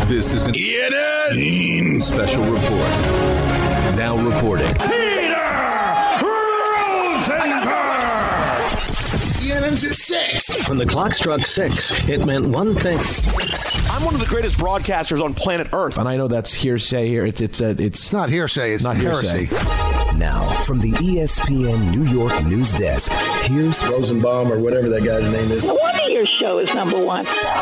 This is an ENN special report. Now reporting. ENN's at 6. When the clock struck 6, it meant one thing. I'm one of the greatest broadcasters on planet Earth. And I know that's hearsay here. It's not hearsay. It's not heresy. hearsay. Now, from the ESPN New York news desk, here's Rosenbaum or whatever that guy's name is. No wonder your show is number one.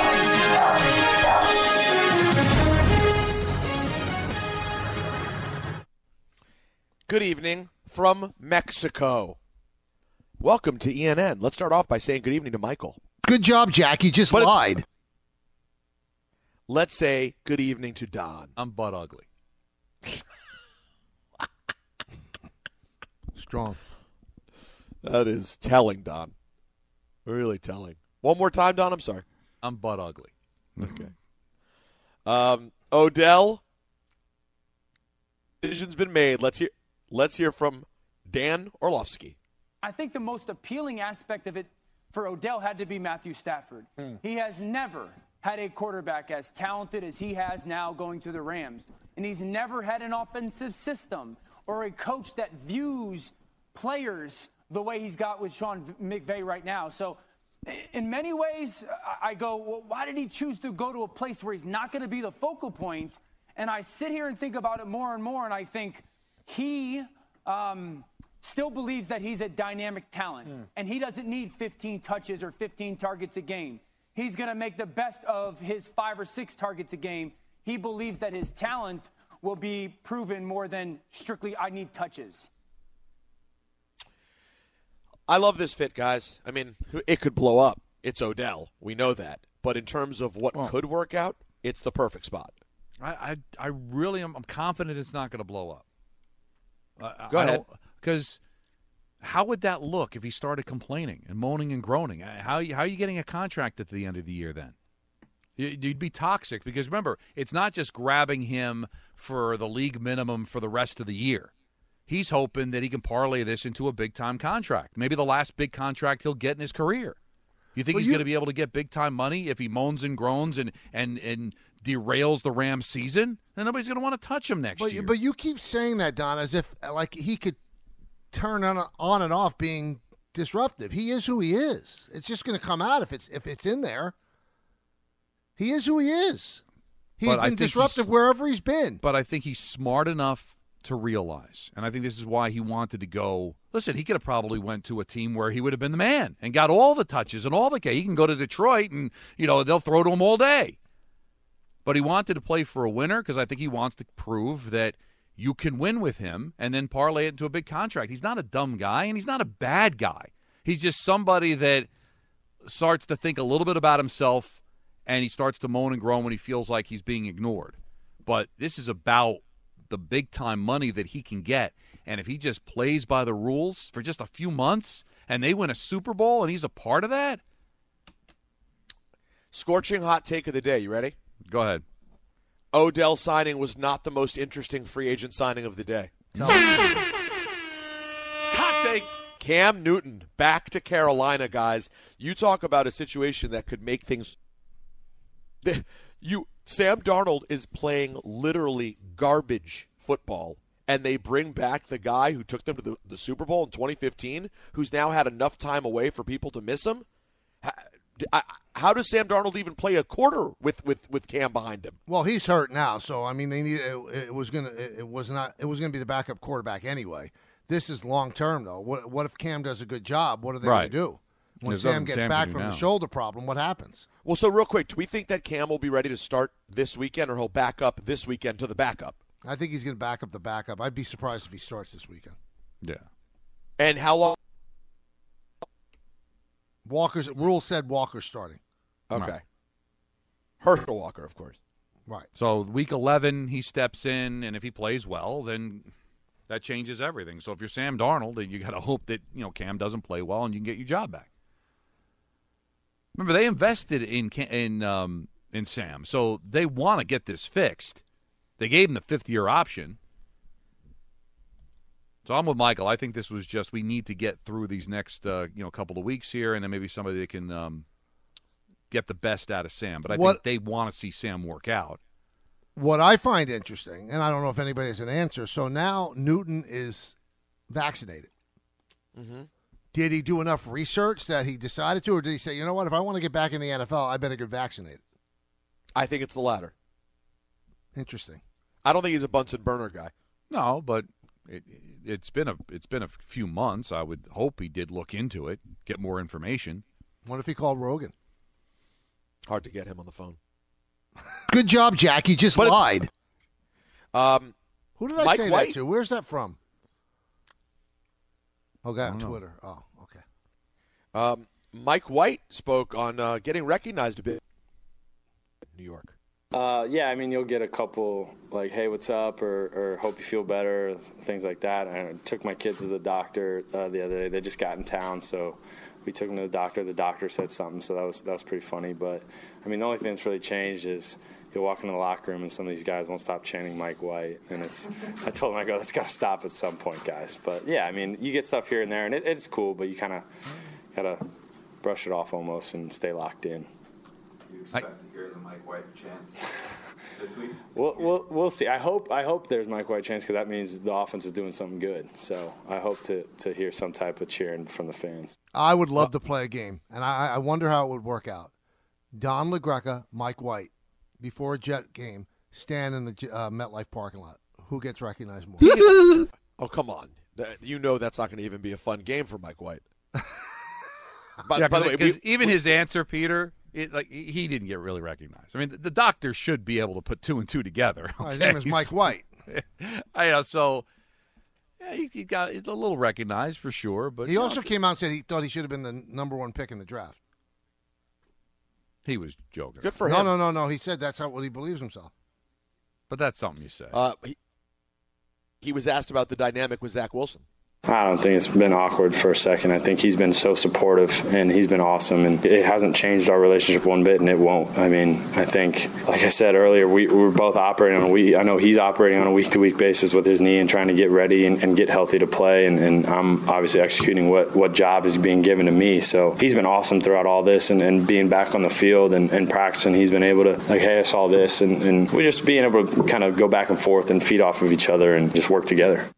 Good evening from Mexico. Welcome to ENN. Let's start off by saying good evening to Michael. Good job, Jack. You just lied. Let's say good evening to Don. I'm butt ugly. Strong. That is telling, Don. Really telling. One more time, Don. I'm sorry. I'm butt ugly. Okay. Odell. Decision's been made. Let's hear from Dan Orlovsky. I think the most appealing aspect of it for Odell had to be Matthew Stafford. He has never had a quarterback as talented as he has now going to the Rams. And he's never had an offensive system or a coach that views players the way he's got with Sean McVay right now. So in many ways, I go, well, why did he choose to go to a place where he's not going to be the focal point? And I sit here and think about it more and more, and I think he still believes that he's a dynamic talent, and he doesn't need 15 touches or 15 targets a game. He's going to make the best of his 5 or 6 targets a game. He believes that his talent will be proven more than strictly I need touches. I love this fit, guys. I mean, it could blow up. It's Odell. We know that. But in terms of what could work out, it's the perfect spot. I really am. I'm confident it's not going to blow up. Go ahead. Because how would that look if he started complaining and moaning and groaning? How are you getting a contract at the end of the year then? You'd be toxic because, remember, it's not just grabbing him for the league minimum for the rest of the year. He's hoping that he can parlay this into a big-time contract, maybe the last big contract he'll get in his career. You think he's going to be able to get big-time money if he moans and groans and derails the Rams season? Then nobody's going to want to touch him next year. But you keep saying that, Don, as if like he could turn on and off being disruptive. He is who he is. It's just going to come out if it's in there. He is who he is. He's been disruptive wherever he's been. But I think he's smart enough to realize, and I think this is why he wanted to go. Listen, he could have probably went to a team where he would have been the man and got all the touches and all the. He can go to Detroit and they'll throw to him all day. But he wanted to play for a winner because I think he wants to prove that you can win with him and then parlay it into a big contract. He's not a dumb guy and he's not a bad guy. He's just somebody that starts to think a little bit about himself and he starts to moan and groan when he feels like he's being ignored. But this is about the big-time money that he can get. And if he just plays by the rules for just a few months and they win a Super Bowl and he's a part of that. Scorching hot take of the day. You ready? Go ahead. Odell signing was not the most interesting free agent signing of the day. Hot take. Cam Newton back to Carolina, guys. You talk about a situation that could make things. Sam Darnold is playing literally garbage football, and they bring back the guy who took them to the Super Bowl in 2015, who's now had enough time away for people to miss him. How does Sam Darnold even play a quarter with Cam behind him? Well, he's hurt now, so I mean, they need it was gonna be the backup quarterback anyway. This is long term though. What if Cam does a good job? What are they going to do? When Sam gets back from the shoulder problem, what happens? Well, so real quick, do we think that Cam will be ready to start this weekend, or he'll back up this weekend to the backup? I think he's going to back up the backup. I'd be surprised if he starts this weekend. Yeah. And how long? Rule said Walker's starting. Okay. Right. Herschel Walker, of course. Right. So week 11, he steps in, and if he plays well, then that changes everything. So if you're Sam Darnold, you got to hope that Cam doesn't play well and you can get your job back. Remember, they invested in Sam, so they want to get this fixed. They gave him the 5th-year option. So I'm with Michael. I think this was just we need to get through these next couple of weeks here, and then maybe somebody that can get the best out of Sam. But I think they want to see Sam work out. What I find interesting, and I don't know if anybody has an answer, so now Newton is vaccinated. Mm-hmm. Did he do enough research that he decided to, or did he say, you know what, if I want to get back in the NFL, I better get vaccinated? I think it's the latter. Interesting. I don't think he's a Bunsen burner guy. No, but it's been a few months. I would hope he did look into it, get more information. What if he called Rogan? Hard to get him on the phone. Good job, Jack. You just lied. Who did I Mike say White? that to? Where's that from? Okay, on Twitter. Oh, okay. Mike White spoke on getting recognized a bit in New York. Yeah, I mean, you'll get a couple like, hey, what's up, or hope you feel better, things like that. I took my kids to the doctor the other day. They just got in town, so we took them to the doctor. The doctor said something, so that was pretty funny. But, I mean, the only thing that's really changed is you'll walk into the locker room and some of these guys won't stop chanting Mike White. And I told them, I go, that's got to stop at some point, guys. But, yeah, I mean, you get stuff here and there, and it's cool, but you kind of got to brush it off almost and stay locked in. You expect to hear the Mike White chants this week? We'll see. I hope there's Mike White chants because that means the offense is doing something good. So I hope to hear some type of cheering from the fans. I would love to play a game, and I wonder how it would work out. Don LaGreca, Mike White, before a Jet game, stand in the MetLife parking lot. Who gets recognized more? Oh, come on. You know that's not going to even be a fun game for Mike White. By the way, even his answer, Peter, he didn't get really recognized. I mean, the doctor should be able to put two and two together. Okay? His name is Mike White. I know, so yeah, he got a little recognized for sure. But he also came out and said he thought he should have been the number one pick in the draft. He was joking. Good for him. No. He said that's not what he believes himself. But that's something you say. He was asked about the dynamic with Zach Wilson. I don't think it's been awkward for a second. I think he's been so supportive, and he's been awesome, and it hasn't changed our relationship one bit, and it won't. I mean, I think, like I said earlier, we're both operating on a week. I know he's operating on a week-to-week basis with his knee and trying to get ready and get healthy to play, and I'm obviously executing what job is being given to me. So he's been awesome throughout all this, and being back on the field and practicing, he's been able to, like, hey, I saw this, and we're just being able to kind of go back and forth and feed off of each other and just work together.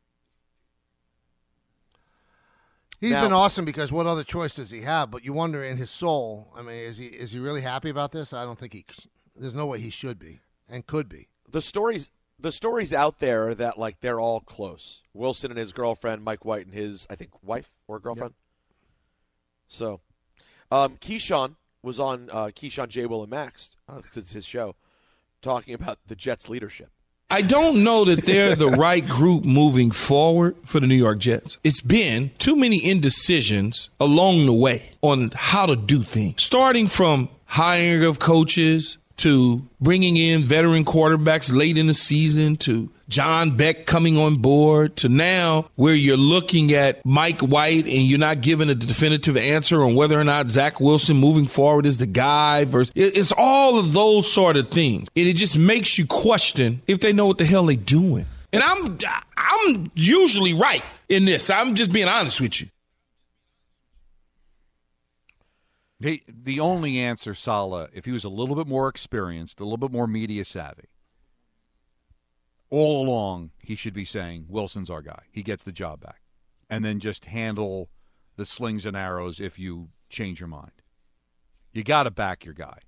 He's been awesome because what other choice does he have? But you wonder in his soul, I mean, is he really happy about this? I don't think there's no way he should be and could be. The stories out there are that, like, they're all close. Wilson and his girlfriend, Mike White and his, I think, wife or girlfriend. Yep. So, Keyshawn was on Keyshawn, J. Will, and Max, it's his show, talking about the Jets' leadership. I don't know that they're the right group moving forward for the New York Jets. It's been too many indecisions along the way on how to do things, starting from hiring of coaches to bringing in veteran quarterbacks late in the season to John Beck coming on board to now where you're looking at Mike White and you're not given a definitive answer on whether or not Zach Wilson moving forward is the guy versus it's all of those sort of things. And it just makes you question if they know what the hell they're doing. And I'm usually right in this. I'm just being honest with you. The only answer, Saleh, if he was a little bit more experienced, a little bit more media savvy, all along he should be saying, Wilson's our guy. He gets the job back. And then just handle the slings and arrows if you change your mind. You got to back your guy.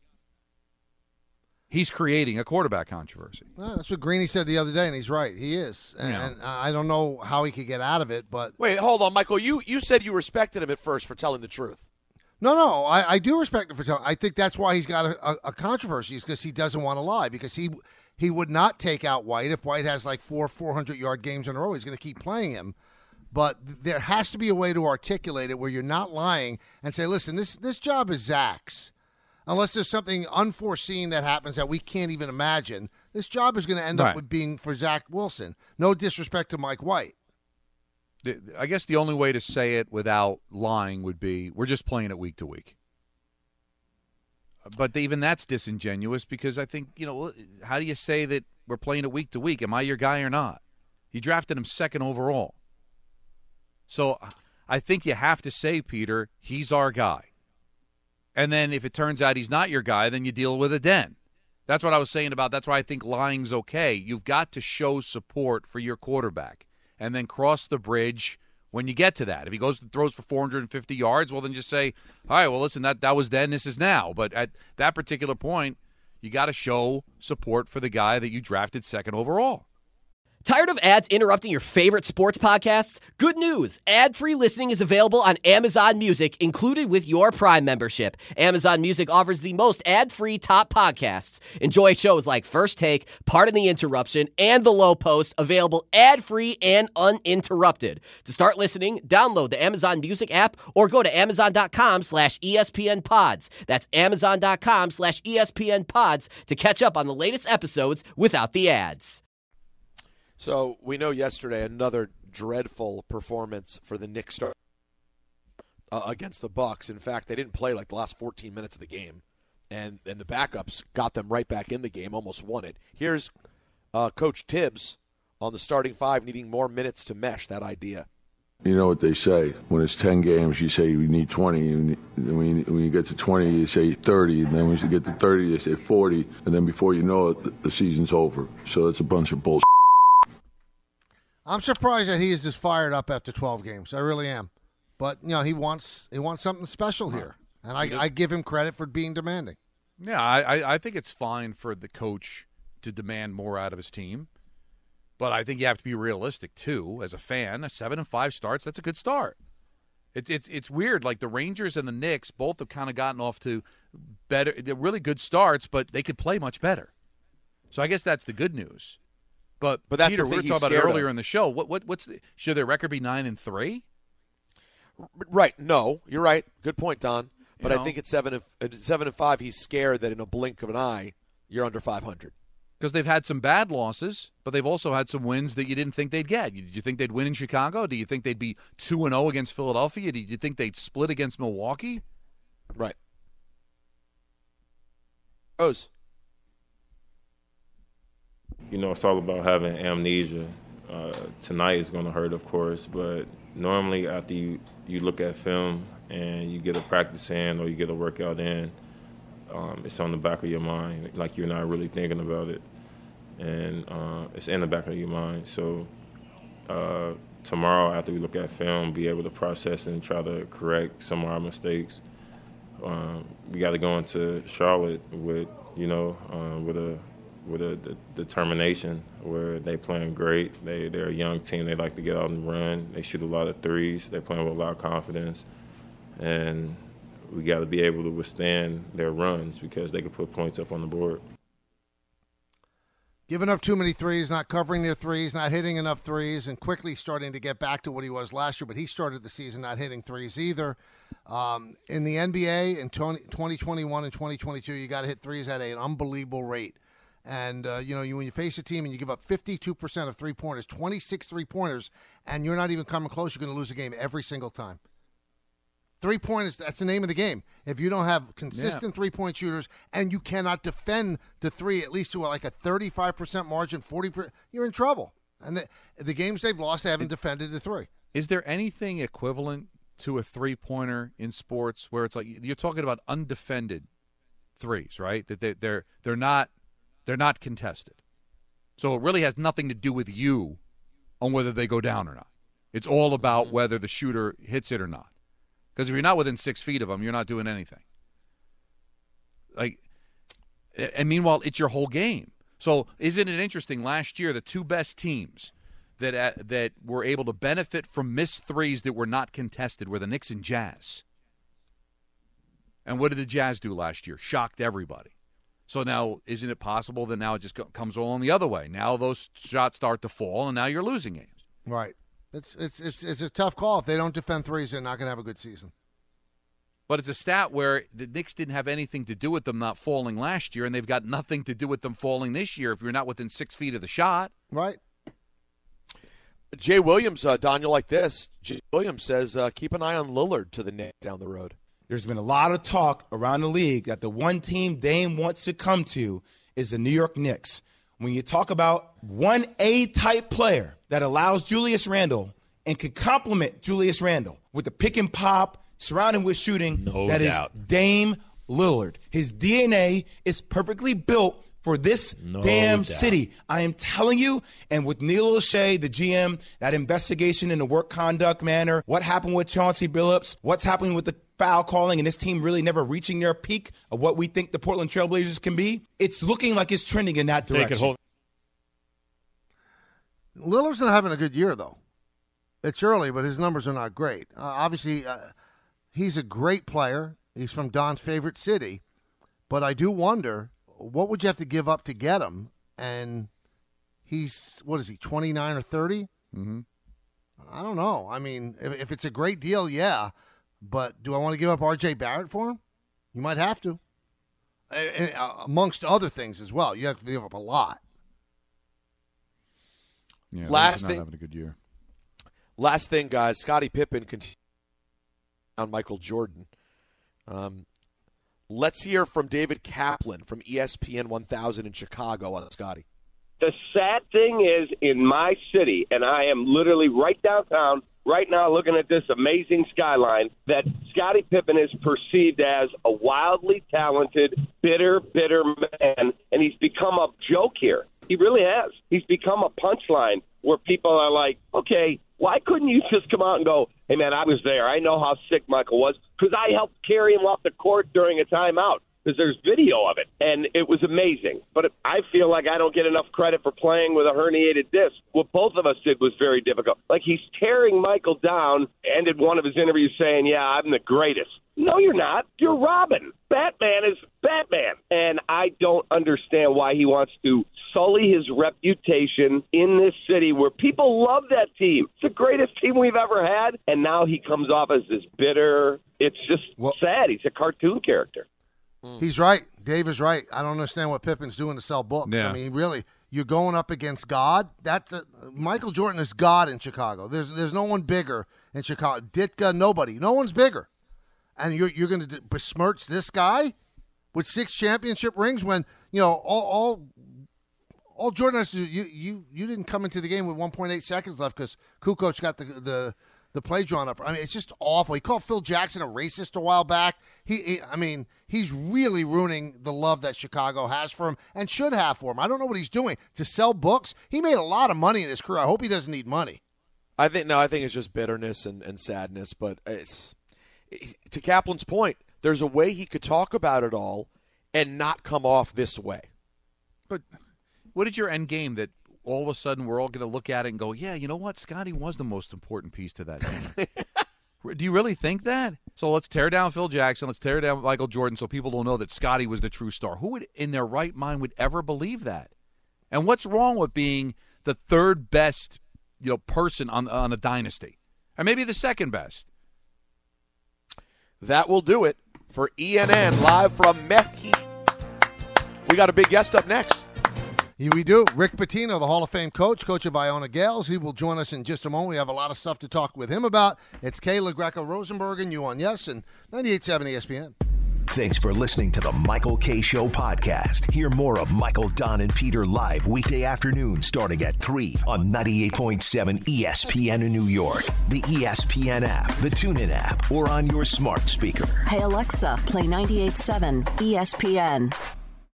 He's creating a quarterback controversy. Well, that's what Greeny said the other day, and he's right. He is. And I don't know how he could get out of it, but... Wait, hold on, Michael. You said you respected him at first for telling the truth. No, I do respect him for telling. I think that's why he's got a controversy, is because he doesn't want to lie, because he would not take out White. If White has like 400-yard games in a row, he's going to keep playing him. But there has to be a way to articulate it where you're not lying and say, listen, this job is Zach's. Unless there's something unforeseen that happens that we can't even imagine, this job is going to end up with being for Zach Wilson. No disrespect to Mike White. I guess the only way to say it without lying would be we're just playing it week to week. But even that's disingenuous because I think, how do you say that we're playing it week to week? Am I your guy or not? You drafted him second overall. So I think you have to say, Peter, he's our guy. And then if it turns out he's not your guy, then you deal with it then. That's what I was saying about that's why I think lying's okay. You've got to show support for your quarterback and then cross the bridge when you get to that. If he goes and throws for 450 yards, well, then just say, all right, well, listen, that was then, this is now. But at that particular point, you got to show support for the guy that you drafted second overall. Tired of ads interrupting your favorite sports podcasts? Good news. Ad-free listening is available on Amazon Music, included with your Prime membership. Amazon Music offers the most ad-free top podcasts. Enjoy shows like First Take, Pardon the Interruption, and The Low Post, available ad-free and uninterrupted. To start listening, download the Amazon Music app or go to amazon.com/ESPN Pods. That's amazon.com/ESPN Pods to catch up on the latest episodes without the ads. So we know yesterday another dreadful performance for the Knicks against the Bucks. In fact, they didn't play like the last 14 minutes of the game, and the backups got them right back in the game, almost won it. Here's Coach Tibbs on the starting five needing more minutes to mesh that idea. You know what they say, when it's 10 games, you say you need 20. And when you get to 20, you say 30. And then when you get to 30, they say 40. And then before you know it, the season's over. So it's a bunch of bullshit. I'm surprised that he is just fired up after 12 games. I really am. But, he wants something special here. And I give him credit for being demanding. Yeah, I think it's fine for the coach to demand more out of his team. But I think you have to be realistic, too. As a fan, a 7-5 starts, that's a good start. It's weird. Like the Rangers and the Knicks both have kind of gotten off to better, they're really good starts, but they could play much better. So I guess that's the good news. But that's Peter, we were talking about it earlier in the show. What's should their record be 9-3? Right. No, you're right. Good point, Don. But I think at 7-5, he's scared that in a blink of an eye, you're under 500. Because they've had some bad losses, but they've also had some wins that you didn't think they'd get. Did you think they'd win in Chicago? Do you think they'd be 2-0 against Philadelphia? Did you think they'd split against Milwaukee? Right. Oz. It's all about having amnesia. Tonight is going to hurt, of course, but normally after you look at film and you get a practice in or you get a workout in, it's on the back of your mind, like you're not really thinking about it. And it's in the back of your mind. So tomorrow, after we look at film, be able to process and try to correct some of our mistakes. We got to go into Charlotte with a determination where they playing great. They're a young team. They like to get out and run. They shoot a lot of threes. They're playing with a lot of confidence. And we got to be able to withstand their runs because they can put points up on the board. Giving up too many threes, not covering their threes, not hitting enough threes, and quickly starting to get back to what he was last year. But he started the season not hitting threes either. In the NBA in 2021 and 2022, you got to hit threes at an unbelievable rate. And, when you face a team and you give up 52% of three-pointers, 26 three-pointers, and you're not even coming close, you're going to lose a game every single time. Three-pointers, that's the name of the game. If you don't have consistent three-point shooters and you cannot defend the three at least to like a 35% margin, 40%, you're in trouble. And the games they've lost, they haven't defended the three. Is there anything equivalent to a three-pointer in sports where it's like you're talking about undefended threes, right? That they're not contested. So it really has nothing to do with you on whether they go down or not. It's all about whether the shooter hits it or not. Because if you're not within 6 feet of them, you're not doing anything. And meanwhile, it's your whole game. So isn't it interesting? Last year, the two best teams that were able to benefit from missed threes that were not contested were the Knicks and Jazz. And what did the Jazz do last year? Shocked everybody. So now, isn't it possible that now it just comes all on the other way? Now those shots start to fall, and now you're losing games. Right. It's a tough call. If they don't defend threes, they're not going to have a good season. But it's a stat where the Knicks didn't have anything to do with them not falling last year, and they've got nothing to do with them falling this year if you're not within 6 feet of the shot. Right. Jay Williams, Don, you'll like this. Jay Williams says keep an eye on Lillard to the Knicks down the road. There's been a lot of talk around the league that the one team Dame wants to come to is the New York Knicks. When you talk about one A-type player that allows Julius Randle and could complement Julius Randle with the pick and pop, surrounding with shooting, No that doubt. is Dame Lillard. His DNA is perfectly built for this damn city. I am telling you, and with Neil O'Shea, the GM, that investigation in the work conduct manner, what happened with Chauncey Billups, what's happening with the foul calling, and this team really never reaching their peak of what we think the Portland Trailblazers can be, it's looking like it's trending in that direction. Lillard's not having a good year, though. It's early, but his numbers are not great. Obviously, he's a great player. He's from Don's favorite city. But I do wonder, what would you have to give up to get him? And he's, 29 or 30? Mm-hmm. I don't know. I mean, if it's a great deal, yeah. But do I want to give up R.J. Barrett for him? You might have to. Amongst other things as well. You have to give up a lot. Yeah, last not thing, having a good year. Last thing, guys. Scottie Pippen continues on Michael Jordan. Let's hear from David Kaplan from ESPN 1000 in Chicago on Scottie. The sad thing is, in my city, and I am literally right downtown right now looking at this amazing skyline, that Scottie Pippen is perceived as a wildly talented, bitter man, and he's become a joke here. He really has. He's become a punchline where people are like, okay, why couldn't you just come out and go, hey, man, I was there. I know how sick Michael was because I helped carry him off the court during a timeout. Because there's video of it, and it was amazing. But I feel like I don't get enough credit for playing with a herniated disc. What both of us did was very difficult. Like, he's tearing Michael down, ended one of his interviews saying, yeah, I'm the greatest. No, you're not. You're Robin. Batman is Batman. And I don't understand why he wants to sully his reputation in this city where people love that team. It's the greatest team we've ever had. And now he comes off as this bitter. It's just sad. He's a cartoon character. He's right. Dave is right. I don't understand what Pippen's doing to sell books. Yeah. I mean, really, you're going up against God. Michael Jordan is God in Chicago. There's no one bigger in Chicago. Ditka, nobody. No one's bigger. And you're going to besmirch this guy with 6 championship rings when, all Jordan has to do, you didn't come into the game with 1.8 seconds left because Kukoc got the play drawn up. I mean, it's just awful. He called Phil Jackson a racist a while back. He's really ruining the love that Chicago has for him and should have for him. I don't know what he's doing to sell books. He made a lot of money in his career. I hope he doesn't need money. I think it's just bitterness and sadness. But to Kaplan's point, there's a way he could talk about it all and not come off this way. But what is your end game that all of a sudden we're all going to look at it and go, yeah, you know what? Scottie was the most important piece to that team. Do you really think that? So let's tear down Phil Jackson. Let's tear down Michael Jordan so people don't know that Scottie was the true star. Who would, in their right mind, would ever believe that? And what's wrong with being the third best, person on a dynasty? Or maybe the second best? That will do it for ENN live from Mesquite. We got a big guest up next. Here we do. Rick Pitino, the Hall of Fame coach of Iona Gales. He will join us in just a moment. We have a lot of stuff to talk with him about. It's Kayla Greco-Rosenberg and you on Yes and 98.7 ESPN. Thanks for listening to the Michael Kay Show podcast. Hear more of Michael, Don, and Peter live weekday afternoon starting at 3 on 98.7 ESPN in New York, the ESPN app, the TuneIn app, or on your smart speaker. Hey, Alexa, play 98.7 ESPN.